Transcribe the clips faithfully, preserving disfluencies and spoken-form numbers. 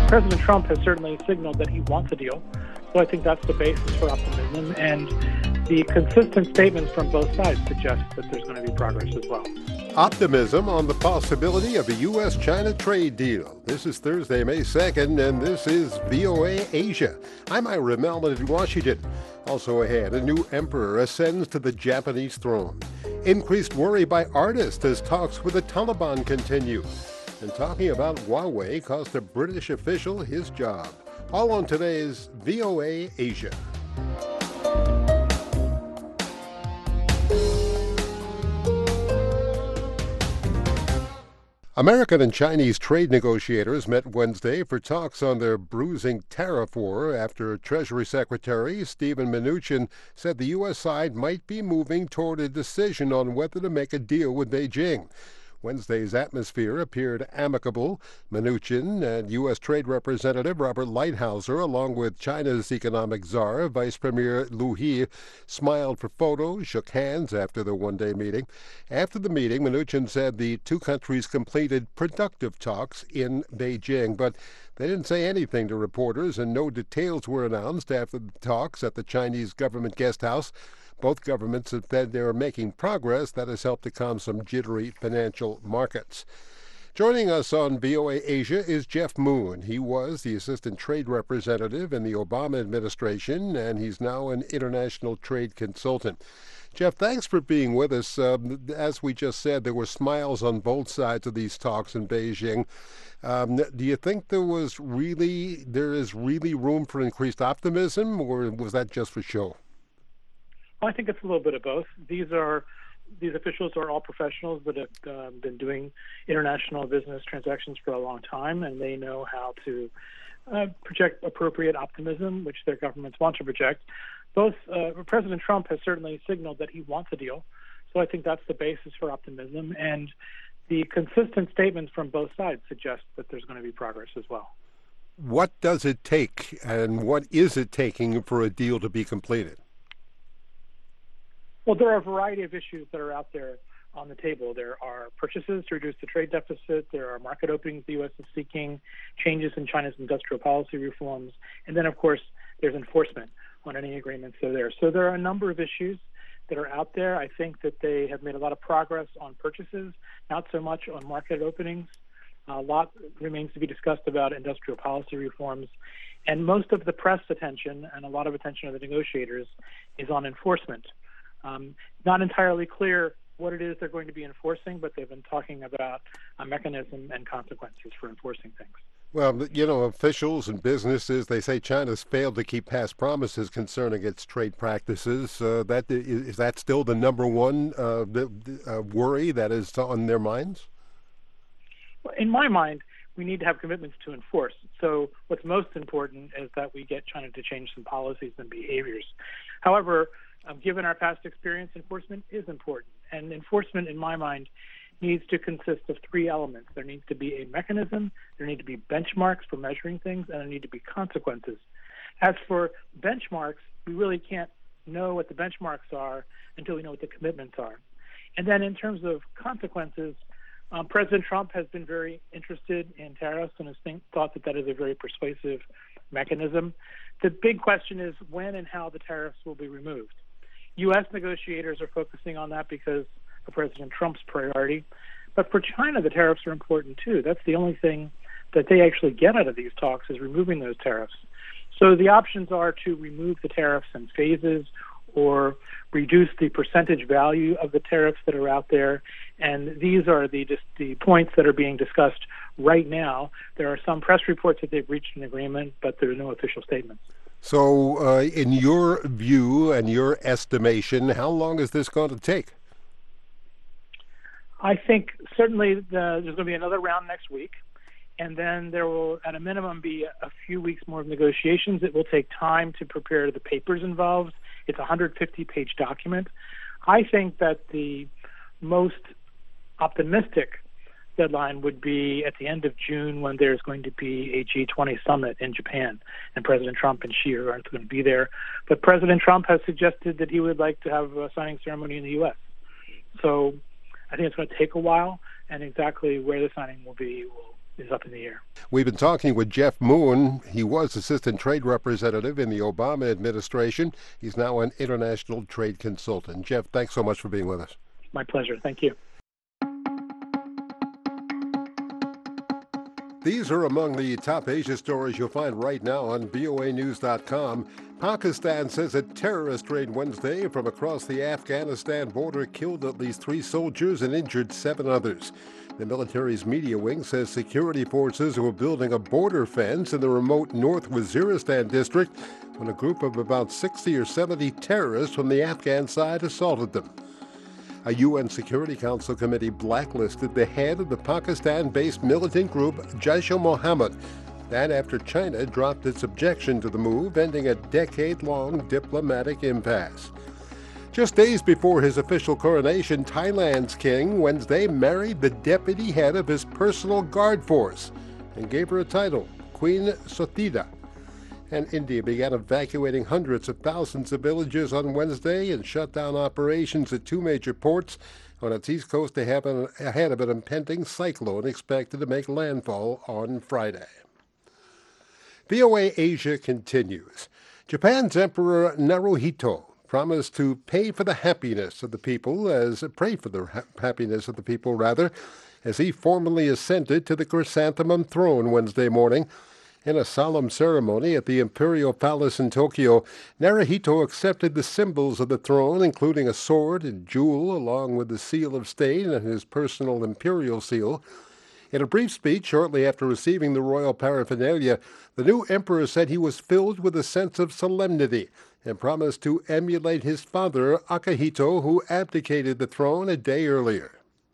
President Trump has certainly signaled that he wants a deal, so I think that's the basis for optimism, and the consistent statements from both sides suggest that there's going to be progress as well. Optimism on the possibility of a U S China trade deal. This is Thursday, May second, and this is V O A Asia. I'm Ira Melman in Washington. Also ahead, a new emperor ascends to the Japanese throne. Increased worry by artists as talks with the Taliban continue. And talking about Huawei cost a British official his job. All on today's V O A Asia. American and Chinese trade negotiators met Wednesday for talks on their bruising tariff war after Treasury Secretary Steven Mnuchin said the U S side might be moving toward a decision on whether to make a deal with Beijing. Wednesday's atmosphere appeared amicable. Mnuchin and U S Trade Representative Robert Lighthizer, along with China's economic czar, Vice Premier Liu He, smiled for photos, shook hands after the one-day meeting. After the meeting, Mnuchin said the two countries completed productive talks in Beijing, but they didn't say anything to reporters, and no details were announced after the talks at the Chinese government guest house. Both governments have said they are making progress that has helped to calm some jittery financial markets. Joining us on V O A Asia is Jeff Moon. He was the Assistant Trade Representative in the Obama administration, and he's now an international trade consultant. Jeff, thanks for being with us. Um, as we just said, there were smiles on both sides of these talks in Beijing. Um, do you think there was really, there is really room for increased optimism, or was that just for show? Well, I think it's a little bit of both. These are these officials are all professionals that have uh, been doing international business transactions for a long time, and they know how to uh, project appropriate optimism, which their governments want to project. Both uh, President Trump has certainly signaled that he wants a deal, so I think that's the basis for optimism, and the consistent statements from both sides suggest that there's going to be progress as well. What does it take, and what is it taking for a deal to be completed? Well, there are a variety of issues that are out there on the table. There are purchases to reduce the trade deficit. There are market openings the U S is seeking, changes in China's industrial policy reforms, and then, of course, there's enforcement on any agreements that are there. So there are a number of issues that are out there. I think that they have made a lot of progress on purchases, not so much on market openings. A lot remains to be discussed about industrial policy reforms. And most of the press attention and a lot of attention of the negotiators is on enforcement. Um, not entirely clear what it is they're going to be enforcing, but they've been talking about a mechanism and consequences for enforcing things. Well, you know, officials and businesses, they say China's failed to keep past promises concerning its trade practices. Uh, that is that still the number one uh, the, uh, worry that is on their minds? Well, in my mind, we need to have commitments to enforce. So what's most important is that we get China to change some policies and behaviors. However, Um, given our past experience, enforcement is important. And enforcement, in my mind, needs to consist of three elements. There needs to be a mechanism, there need to be benchmarks for measuring things, and there need to be consequences. As for benchmarks, we really can't know what the benchmarks are until we know what the commitments are. And then in terms of consequences, um, President Trump has been very interested in tariffs and has think, thought that that is a very persuasive mechanism. The big question is when and how the tariffs will be removed. U S negotiators are focusing on that because of President Trump's priority. But for China, the tariffs are important too. That's the only thing that they actually get out of these talks is removing those tariffs. So the options are to remove the tariffs in phases or reduce the percentage value of the tariffs that are out there. And these are the, just the points that are being discussed right now. There are some press reports that they've reached an agreement, but there are no official statements. So uh, in your view and your estimation, how long is this going to take? I think certainly the, there's going to be another round next week, and then there will, at a minimum, be a few weeks more of negotiations. It will take time to prepare the papers involved. It's a one hundred fifty page document. I think that the most optimistic deadline would be at the end of June when there's going to be a G twenty summit in Japan, and President Trump and Xi are going to be there. But President Trump has suggested that he would like to have a signing ceremony in the U S. So I think it's going to take a while, and exactly where the signing will be will is up in the air. We've been talking with Jeff Moon. He was Assistant Trade Representative in the Obama administration. He's now an international trade consultant. Jeff, thanks so much for being with us. My pleasure. Thank you. These are among the top Asia stories you'll find right now on V O A News dot com. Pakistan says a terrorist raid Wednesday from across the Afghanistan border killed at least three soldiers and injured seven others. The military's media wing says security forces were building a border fence in the remote North Waziristan district when a group of about sixty or seventy terrorists from the Afghan side assaulted them. A U N Security Council committee blacklisted the head of the Pakistan-based militant group Jaish-e-Mohammed. That after China dropped its objection to the move, ending a decade-long diplomatic impasse. Just days before his official coronation, Thailand's king Wednesday married the deputy head of his personal guard force and gave her a title, Queen Sothida. And India began evacuating hundreds of thousands of villagers on Wednesday and shut down operations at two major ports on its east coast ahead of an impending cyclone expected to make landfall on Friday. V O A Asia continues. Japan's Emperor Naruhito promised to pay for the happiness of the people, as pray for the ha- happiness of the people, rather, as he formally ascended to the chrysanthemum throne Wednesday morning. In a solemn ceremony at the Imperial Palace in Tokyo, Naruhito accepted the symbols of the throne, including a sword and jewel, along with the seal of state and his personal imperial seal. In a brief speech shortly after receiving the royal paraphernalia, the new emperor said he was filled with a sense of solemnity and promised to emulate his father, Akihito, who abdicated the throne a day earlier.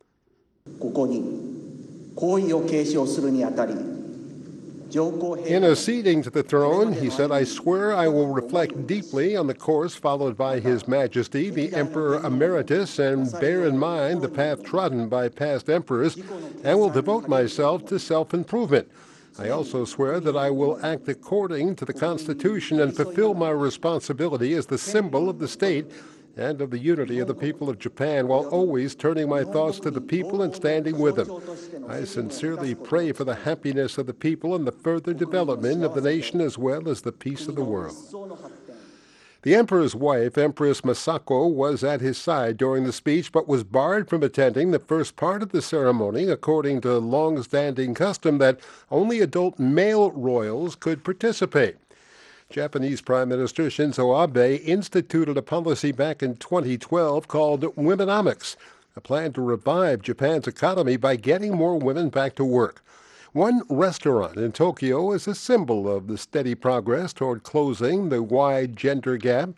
In acceding to the throne, he said, "I swear I will reflect deeply on the course followed by His Majesty, the Emperor Emeritus, and bear in mind the path trodden by past emperors, and will devote myself to self-improvement. I also swear that I will act according to the Constitution and fulfill my responsibility as the symbol of the state and of the unity of the people of Japan, while always turning my thoughts to the people and standing with them. I sincerely pray for the happiness of the people and the further development of the nation as well as the peace of the world." The emperor's wife, Empress Masako, was at his side during the speech but was barred from attending the first part of the ceremony, according to long-standing custom that only adult male royals could participate. Japanese Prime Minister Shinzo Abe instituted a policy back in twenty twelve called Womenomics, a plan to revive Japan's economy by getting more women back to work. One restaurant in Tokyo is a symbol of the steady progress toward closing the wide gender gap.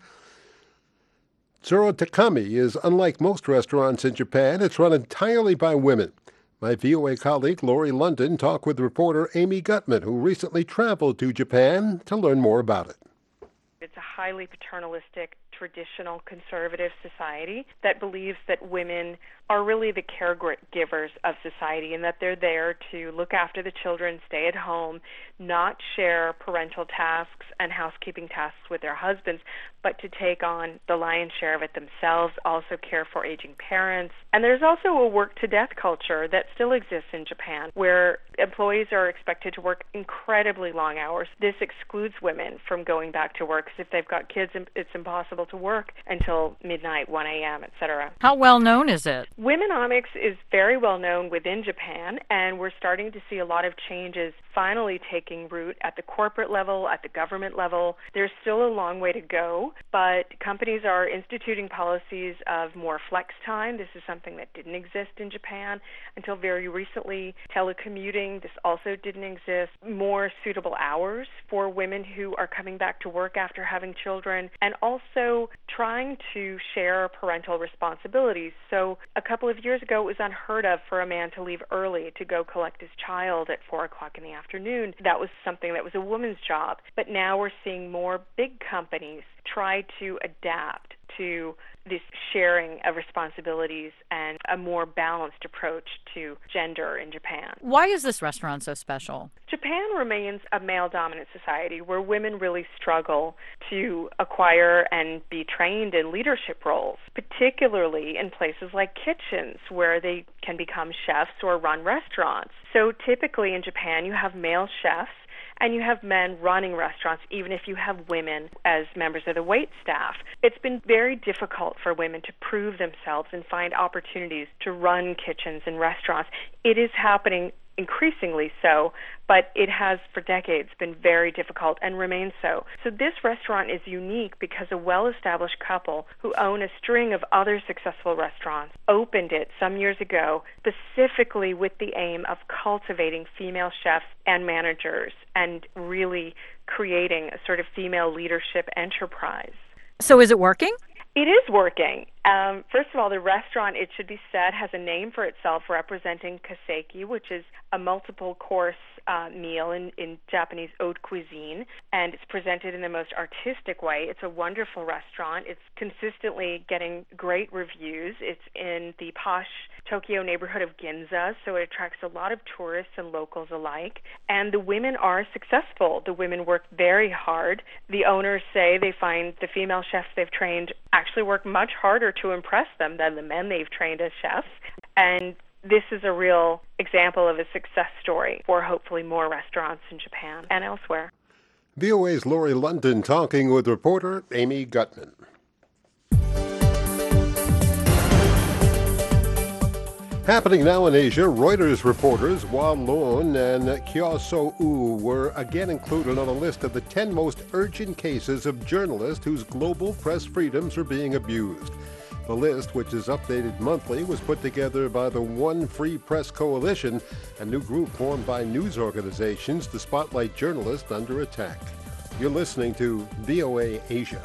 Tsuro Takami is unlike most restaurants in Japan. It's run entirely by women. My V O A colleague Lori London talked with reporter Amy Gutman, who recently traveled to Japan to learn more about it. It's a highly paternalistic, traditional, conservative society that believes that women are really the caregivers of society and that they're there to look after the children, stay at home, not share parental tasks and housekeeping tasks with their husbands, but to take on the lion's share of it themselves, also care for aging parents. And there's also a work-to-death culture that still exists in Japan, where employees are expected to work incredibly long hours. This excludes women from going back to work, because if they've got kids, it's impossible to work until midnight, one a.m., et cetera. How well known is it? Womenomics is very well known within Japan, and we're starting to see a lot of changes finally taking root at the corporate level, at the government level. There's still a long way to go, but companies are instituting policies of more flex time. This is something that didn't exist in Japan until very recently. Telecommuting, this also didn't exist. More suitable hours for women who are coming back to work after having children, and also trying to share parental responsibilities. So a couple of years ago, it was unheard of for a man to leave early to go collect his child at four o'clock in the afternoon. That was something that was a woman's job. But now we're seeing more big companies try to adapt to this sharing of responsibilities and a more balanced approach to gender in Japan. Why is this restaurant so special? Japan remains a male-dominant society where women really struggle to acquire and be trained in leadership roles, particularly in places like kitchens where they can become chefs or run restaurants. So typically in Japan you have male chefs and you have men running restaurants, even if you have women as members of the wait staff. It's been very difficult for women to prove themselves and find opportunities to run kitchens and restaurants. It is happening increasingly so, but it has for decades been very difficult and remains so. So this restaurant is unique because a well-established couple who own a string of other successful restaurants opened it some years ago specifically with the aim of cultivating female chefs and managers and really creating a sort of female leadership enterprise. So is it working? It is working. Um, first of all, the restaurant, it should be said, has a name for itself representing kaseki, which is a multiple-course uh, meal in, in Japanese haute cuisine, and it's presented in the most artistic way. It's a wonderful restaurant. It's consistently getting great reviews. It's in the posh Tokyo neighborhood of Ginza, so it attracts a lot of tourists and locals alike. And the women are successful. The women work very hard. The owners say they find the female chefs they've trained actually work much harder to impress them than the men they've trained as chefs. And this is a real example of a success story for hopefully more restaurants in Japan and elsewhere. V O A's Lori London talking with reporter Amy Gutman. Happening now in Asia, Reuters reporters Hua Lun and Kyaw So-oo were again included on a list of the ten most urgent cases of journalists whose global press freedoms are being abused. The list, which is updated monthly, was put together by the One Free Press Coalition, a new group formed by news organizations to spotlight journalists under attack. You're listening to V O A Asia.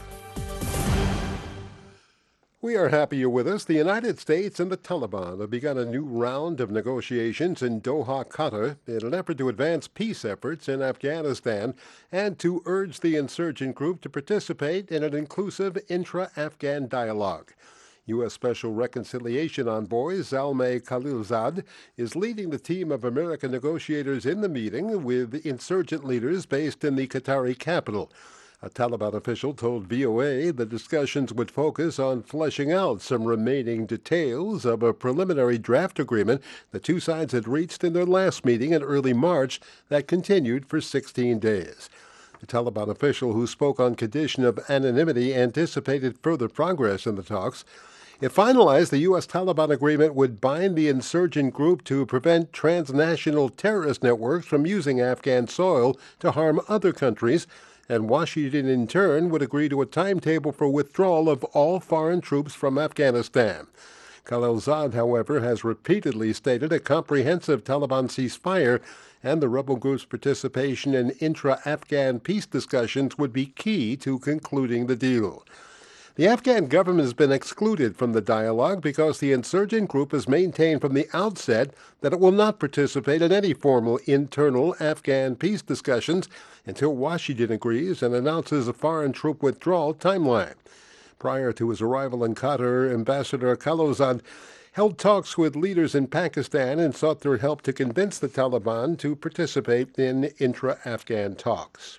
We are happy you're with us. The United States and the Taliban have begun a new round of negotiations in Doha, Qatar, in an effort to advance peace efforts in Afghanistan and to urge the insurgent group to participate in an inclusive intra-Afghan dialogue. U S. Special Reconciliation Envoy Zalmay Khalilzad is leading the team of American negotiators in the meeting with insurgent leaders based in the Qatari capital. A Taliban official told V O A the discussions would focus on fleshing out some remaining details of a preliminary draft agreement the two sides had reached in their last meeting in early March that continued for sixteen days. The Taliban official who spoke on condition of anonymity anticipated further progress in the talks. If finalized, the U S. Taliban agreement would bind the insurgent group to prevent transnational terrorist networks from using Afghan soil to harm other countries, and Washington, in turn, would agree to a timetable for withdrawal of all foreign troops from Afghanistan. Khalilzad, however, has repeatedly stated a comprehensive Taliban ceasefire and the rebel group's participation in intra-Afghan peace discussions would be key to concluding the deal. The Afghan government has been excluded from the dialogue because the insurgent group has maintained from the outset that it will not participate in any formal internal Afghan peace discussions until Washington agrees and announces a foreign troop withdrawal timeline. Prior to his arrival in Qatar, Ambassador Khalilzad held talks with leaders in Pakistan and sought their help to convince the Taliban to participate in intra-Afghan talks.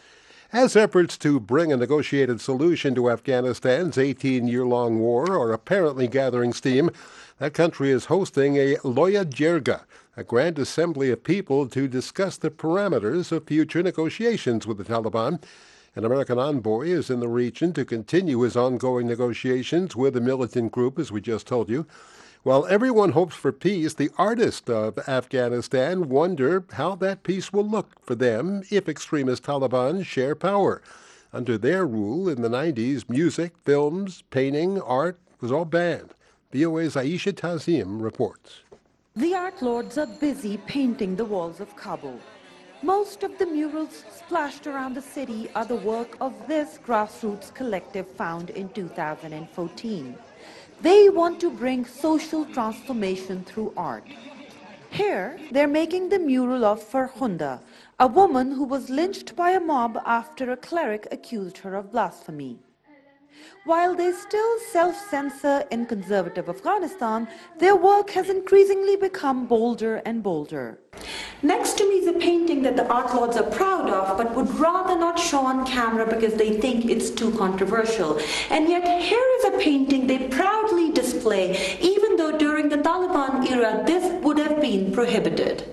As efforts to bring a negotiated solution to Afghanistan's eighteen-year-long war are apparently gathering steam, that country is hosting a Loya Jirga, a grand assembly of people to discuss the parameters of future negotiations with the Taliban. An American envoy is in the region to continue his ongoing negotiations with the militant group, as we just told you. While everyone hopes for peace, the artists of Afghanistan wonder how that peace will look for them if extremist Taliban share power. Under their rule in the nineties, music, films, painting, art was all banned. V O A's Aisha Tazim reports. The art lords are busy painting the walls of Kabul. Most of the murals splashed around the city are the work of this grassroots collective found in two thousand fourteen. They want to bring social transformation through art. Here, they're making the mural of Farhunda, a woman who was lynched by a mob after a cleric accused her of blasphemy. While they still self-censor in conservative Afghanistan, their work has increasingly become bolder and bolder. Next to me is a painting that the art lords are proud of, but would rather not show on camera because they think it's too controversial. And yet here is a painting they proudly display, even though during the Taliban era this would have been prohibited.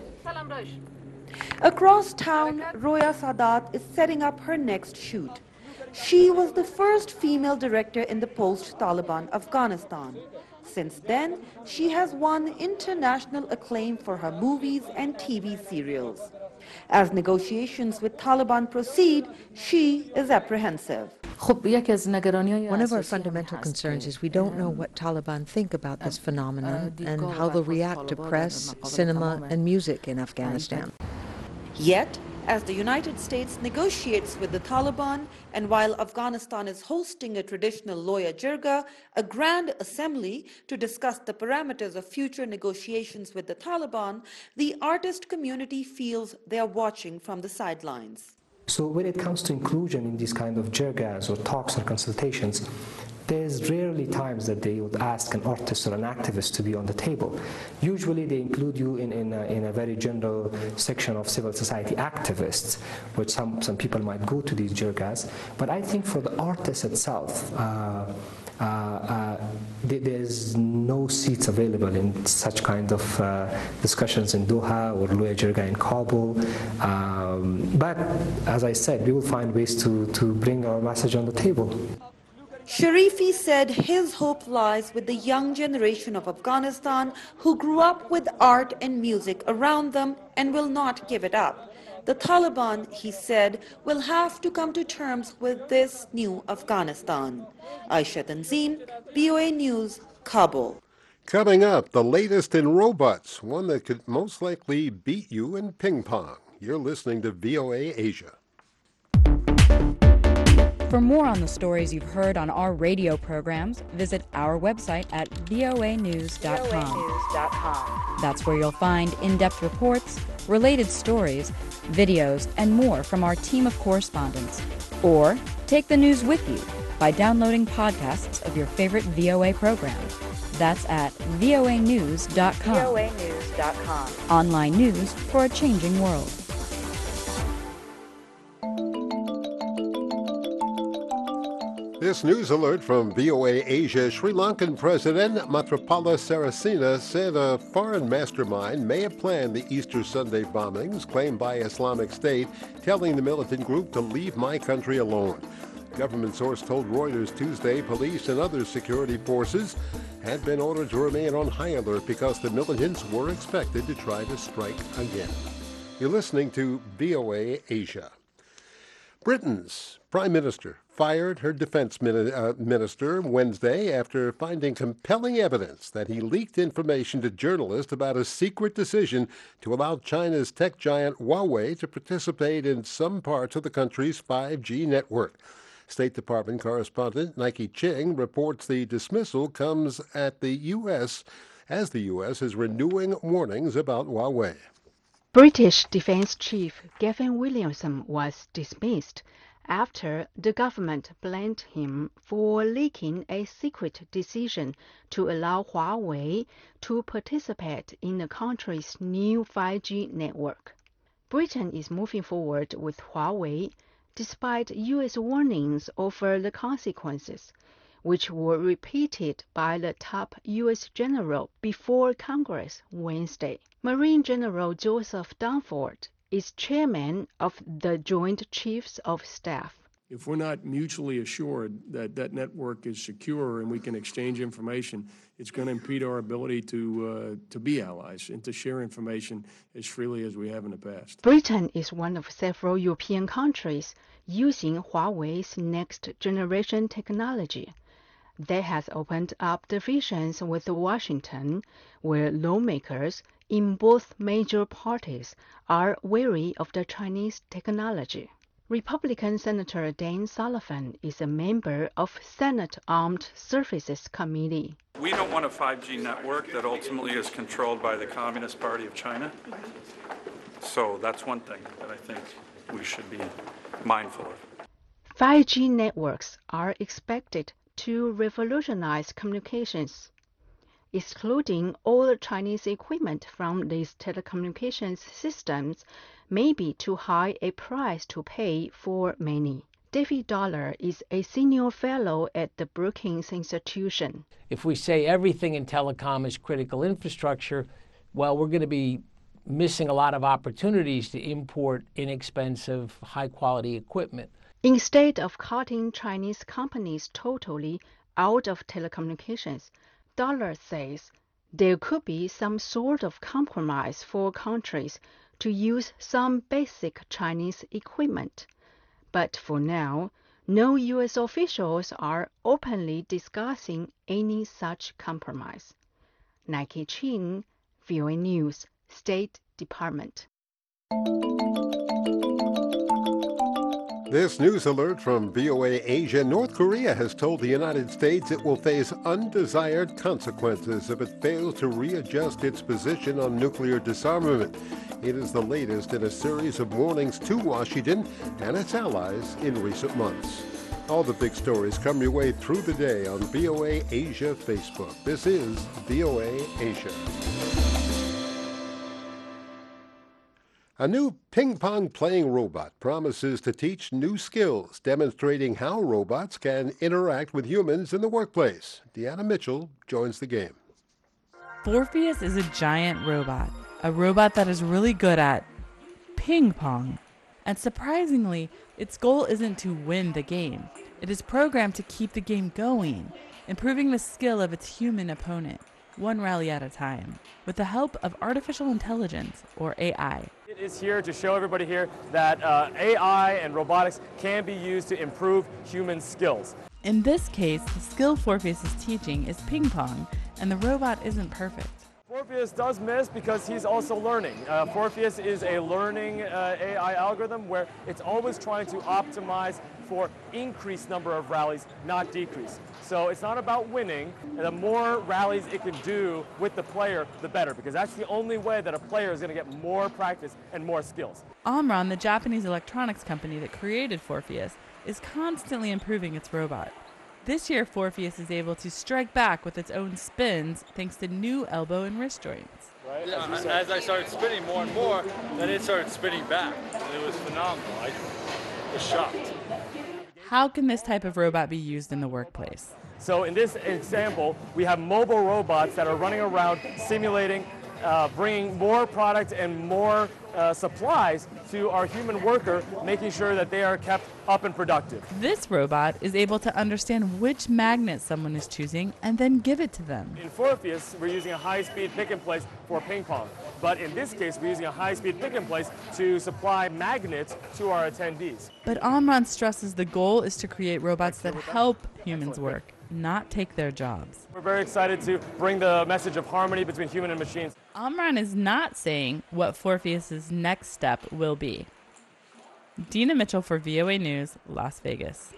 Across town, Roya Sadat is setting up her next shoot. She was the first female director in the post-Taliban Afghanistan. Since then, she has won international acclaim for her movies and T V serials. As negotiations with Taliban proceed, she is apprehensive. One of our fundamental concerns is we don't know what Taliban think about this phenomenon and how they'll react to press, cinema, and music in Afghanistan. Yet, as the United States negotiates with the Taliban, and while Afghanistan is hosting a traditional Loya Jirga, a grand assembly to discuss the parameters of future negotiations with the Taliban, the artist community feels they are watching from the sidelines. So when it comes to inclusion in these kind of jirgas or talks or consultations, there's rarely times that they would ask an artist or an activist to be on the table. Usually they include you in, in, a, in a very general section of civil society activists, which some, some people might go to these jirgas. But I think for the artist itself, uh, uh, uh, th there's no seats available in such kind of uh, discussions in Doha or Loya Jirga in Kabul. Um, but as I said, we will find ways to, to bring our message on the table. Sharifi said his hope lies with the young generation of Afghanistan who grew up with art and music around them and will not give it up. The Taliban, he said, will have to come to terms with this new Afghanistan. Aisha Tanzim, V O A News, Kabul. Coming up, the latest in robots, one that could most likely beat you in ping pong. You're listening to V O A Asia. For more on the stories you've heard on our radio programs, visit our website at V O A news dot com. That's where you'll find in-depth reports, related stories, videos, and more from our team of correspondents. Or take the news with you by downloading podcasts of your favorite V O A program. That's at V O A news dot com. V O A news dot com. Online news for a changing world. This news alert from V O A Asia. Sri Lankan President Maithripala Sirisena said a foreign mastermind may have planned the Easter Sunday bombings claimed by Islamic State, telling the militant group to leave my country alone. Government source told Reuters Tuesday police and other security forces had been ordered to remain on high alert because the militants were expected to try to strike again. You're listening to V O A Asia. Britain's Prime Minister fired her defense minister Wednesday after finding compelling evidence that he leaked information to journalists about a secret decision to allow China's tech giant Huawei to participate in some parts of the country's five G network. State Department correspondent Nike Ching reports the dismissal comes at the U S as the U S is renewing warnings about Huawei. British Defence Chief Gavin Williamson was dismissed after the government blamed him for leaking a secret decision to allow Huawei to participate in the country's new five G network. Britain is moving forward with Huawei despite U S warnings over the consequences, which were repeated by the top U S general before Congress Wednesday. Marine General Joseph Dunford is chairman of the Joint Chiefs of Staff. If we're not mutually assured that that network is secure and we can exchange information, it's going to impede our ability to uh, to be allies and to share information as freely as we have in the past. Britain is one of several European countries using Huawei's next-generation technology. That has opened up divisions with Washington, where lawmakers in both major parties are wary of the Chinese technology. Republican Senator Dan Sullivan is a member of Senate Armed Services Committee. We don't want a five G network that ultimately is controlled by the Communist Party of China. So that's one thing that I think we should be mindful of. five G networks are expected to revolutionize communications. Excluding all Chinese equipment from these telecommunications systems may be too high a price to pay for many. David Dollar is a senior fellow at the Brookings Institution. If we say everything in telecom is critical infrastructure, well, we're going to be missing a lot of opportunities to import inexpensive, high-quality equipment. Instead of cutting Chinese companies totally out of telecommunications, Dollar says there could be some sort of compromise for countries to use some basic Chinese equipment. But for now, no U S officials are openly discussing any such compromise. Nike Chin, V O A News, State Department. This news alert from V O A Asia. North Korea has told the United States it will face undesired consequences if it fails to readjust its position on nuclear disarmament. It is the latest in a series of warnings to Washington and its allies in recent months. All the big stories come your way through the day on V O A Asia Facebook. This is V O A Asia. A new ping-pong playing robot promises to teach new skills, demonstrating how robots can interact with humans in the workplace. Deanna Mitchell joins the game. Forpheus is a giant robot, a robot that is really good at ping-pong. And surprisingly, its goal isn't to win the game. It is programmed to keep the game going, improving the skill of its human opponent, one rally at a time, with the help of artificial intelligence, or A I. It is here to show everybody here that uh, A I and robotics can be used to improve human skills. In this case, the skill Forpheus is teaching is ping pong, and the robot isn't perfect. Forpheus does miss because he's also learning. Uh, Forpheus is a learning uh, A I algorithm where it's always trying to optimize for increased number of rallies, not decrease. So it's not about winning. The more rallies it can do with the player, the better, because that's the only way that a player is going to get more practice and more skills. Omron, the Japanese electronics company that created Forpheus, is constantly improving its robot. This year, Forpheus is able to strike back with its own spins thanks to new elbow and wrist joints. Right? Yeah, as, as I started spinning more and more, then it started spinning back. It was phenomenal. I was shocked. How can this type of robot be used in the workplace? So in this example, we have mobile robots that are running around simulating, uh, bringing more product and more uh, supplies to our human worker, making sure that they are kept up and productive. This robot is able to understand which magnet someone is choosing and then give it to them. In Forpheus, we're using a high-speed pick-and-place for ping pong. But in this case, we're using a high-speed pick-and-place to supply magnets to our attendees. But Omron stresses the goal is to create robots that help humans work, not take their jobs. We're very excited to bring the message of harmony between human and machines. Omron is not saying what Forpheus's next step will be. Dina Mitchell for V O A News, Las Vegas.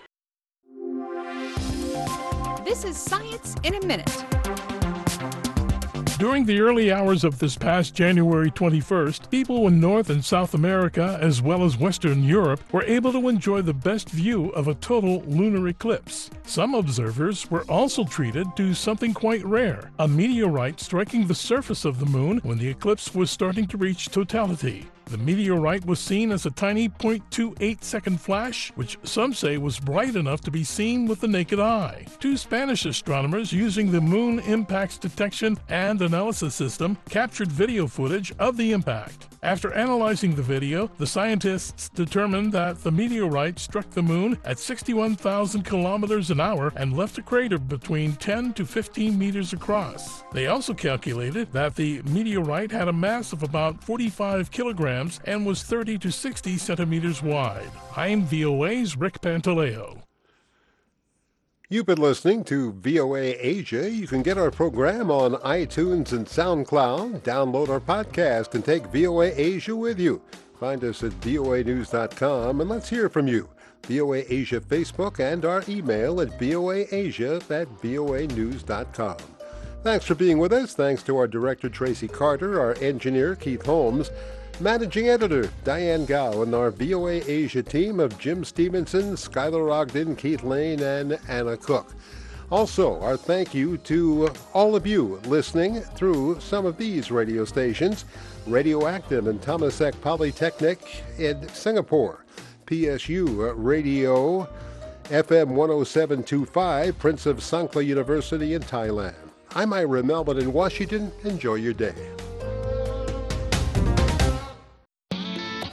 This is Science in a Minute. During the early hours of this past January twenty-first, people in North and South America, as well as Western Europe, were able to enjoy the best view of a total lunar eclipse. Some observers were also treated to something quite rare, a meteorite striking the surface of the moon when the eclipse was starting to reach totality. The meteorite was seen as a tiny zero point two eight second flash, which some say was bright enough to be seen with the naked eye. Two Spanish astronomers using the Moon Impacts Detection and Analysis System captured video footage of the impact. After analyzing the video, the scientists determined that the meteorite struck the moon at sixty-one thousand kilometers an hour and left a crater between ten to fifteen meters across. They also calculated that the meteorite had a mass of about forty-five kilograms and was thirty to sixty centimeters wide. I'm V O A's Rick Pantaleo. You've been listening to V O A Asia. You can get our program on iTunes and SoundCloud. Download our podcast and take V O A Asia with you. Find us at V O A news dot com and let's hear from you. V O A Asia Facebook and our email at V O A Asia at V O A news dot com. Thanks for being with us. Thanks to our director, Tracy Carter, our engineer, Keith Holmes. Managing Editor Diane Gao and our V O A Asia team of Jim Stevenson, Skylar Ogden, Keith Lane, and Anna Cook. Also, our thank you to all of you listening through some of these radio stations: Radioactive and Thammasat Polytechnic in Singapore, P S U Radio, F M one oh seven point two five, Prince of Sangkla University in Thailand. I'm Ira Melvin in Washington. Enjoy your day.